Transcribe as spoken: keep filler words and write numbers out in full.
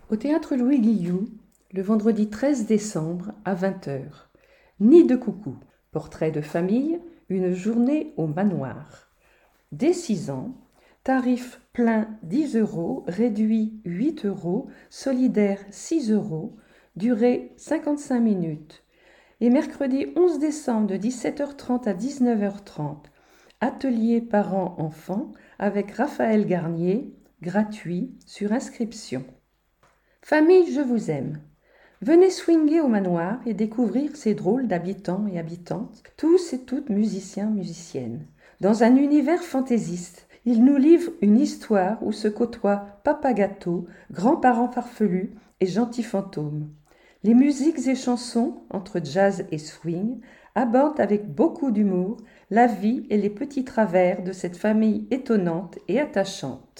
Au théâtre Louis Guillou, le vendredi treize décembre à vingt heures. Nid de coucou, portrait de famille, une journée au manoir. Dès six ans, tarif plein dix euros, réduit huit euros, solidaire six euros, durée cinquante-cinq minutes. Et mercredi onze décembre de dix-sept heures trente à dix-neuf heures trente, atelier parents-enfants avec Raphaël Garnier, gratuit, sur inscription. Famille, je vous aime. Venez swinguer au manoir et découvrir ces drôles d'habitants et habitantes, tous et toutes musiciens, musiciennes. Dans un univers fantaisiste, ils nous livrent une histoire où se côtoient papa gâteau, grands-parents farfelus et gentils fantômes. Les musiques et chansons, entre jazz et swing, abordent avec beaucoup d'humour la vie et les petits travers de cette famille étonnante et attachante.